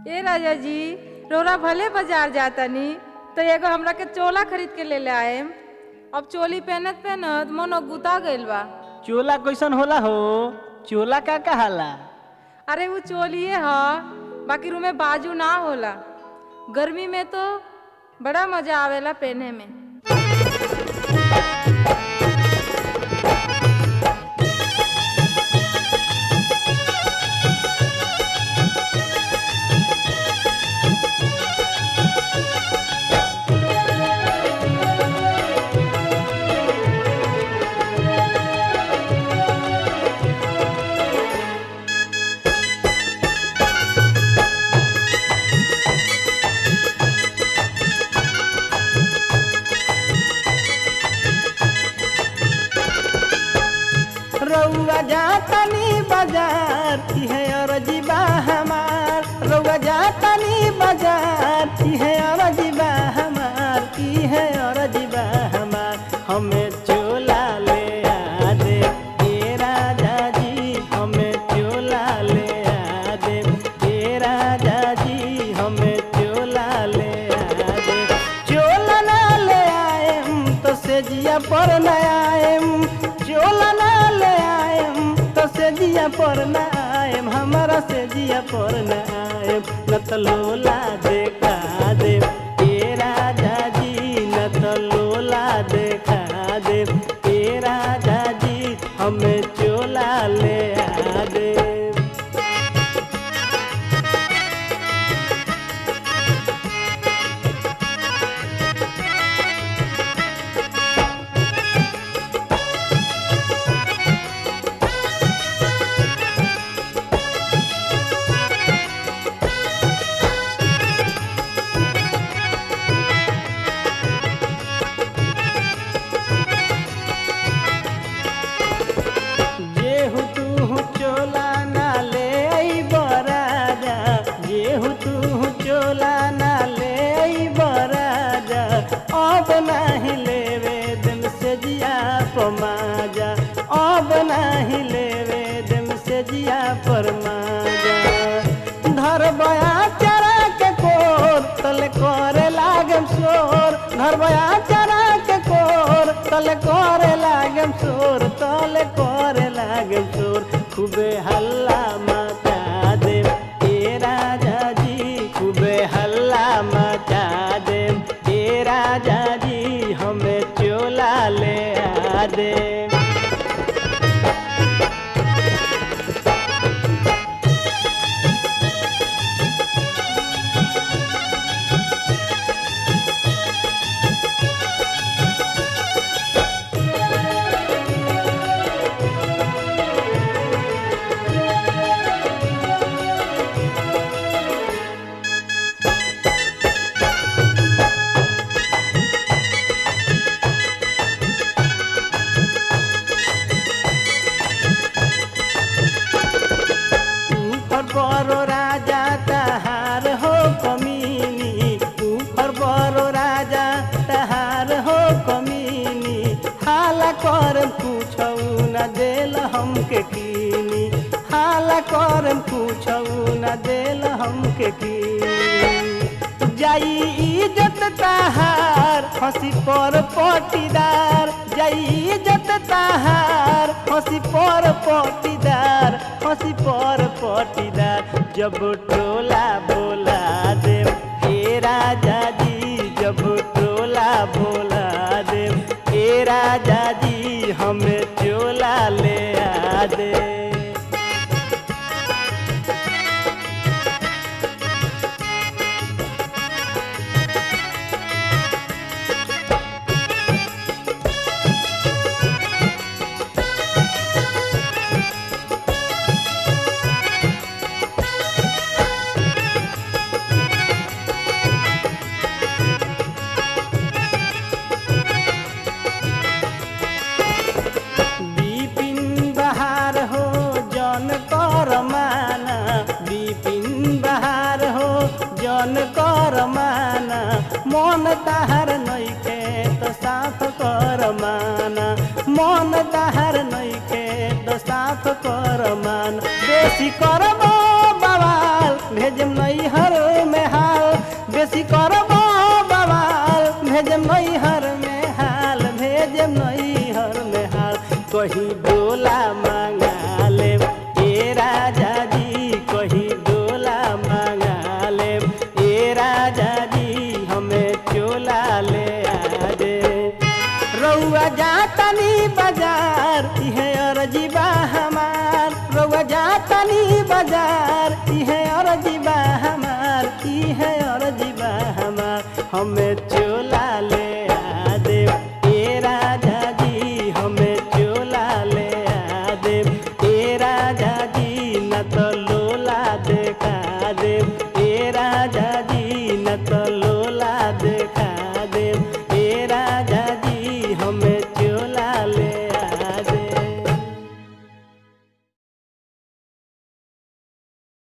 ए राजा जी, रोरा भले बाजार जातनी तो एगो हमरा के चोला खरीद के ले आए। अब चोली पहनत पहनत मन गुता गइल बा। चोला कैसन होला हो? चोला का कहाला? अरे वो चोलिए ह, बाकी रूमे बाजू ना होला। गर्मी में तो बड़ा मजा आवेला पहने में। रउआ जातनी बाजार की है अरजीबा हमार। रउआ जातनी बाजार की है अरजीबा हमार, की है अरजीबा हमार। हमें चोला ले आ दे ए राजा जी, हमें चोला ले आ दे ए राजा जी, हमें चोला ले आ दे। चोला ना ले आएम तो सेजिया पर न आएम, चोला ना ले आएम तो सेजिया पर न आएम, हमारा सेजिया पर न आएम। न तो लोला देखा दे ए राजा जी, न तो लोला देखा दे ए राजा जी, हमें चोला ले आ दे। जेहु तू चोला ना ले अइब राजा, जेहु तू चोला ना ले अइब राजा। अब नाही लेवे दिन से जिया पमाजा, अब नाही लेवे दिन से जिया परमाजा। धर बया चरा के कोर तले करे लागम शोर, धर बया चरा के कोर तले करे लागम शोर, तले करे लागम शोर। खूबे हल्ला मचा दे ए राजा जी, खूबे हल्ला मचा दे ए राजा जी, हमें चोला ले आ दे। ऊपर बड़ो राजा तहार हो कमीनी, ऊपर बड़ो राजा तहार हो कमीनी। हाला कर पूछऊ न देल हमके कीनी, हाला कर पूछऊ न देल हमके कीनी। जाई इज्जत तहार हंसी पर पटीदार, जाई इज्जत तहार हंसी पर पटीदार, हंसी पर पटीदार। जब टोला बोला दे ए राजा जी, जब टोला बोला दे ए राजा जी, हमें चोला ले आ दे। बिपिन बहार हो जन कर माना, बिपिन बहार हो जन कर माना। मन ताहार नइखे तो साफ कर माना, मन ताहार नइखे तो साफ कर माना। बेसी करबो बवाल भेज भेजम नैहर में हाल बेसी करबो बवाल भेजम नैहर में हाल भेजम नैहर में हाल कहीं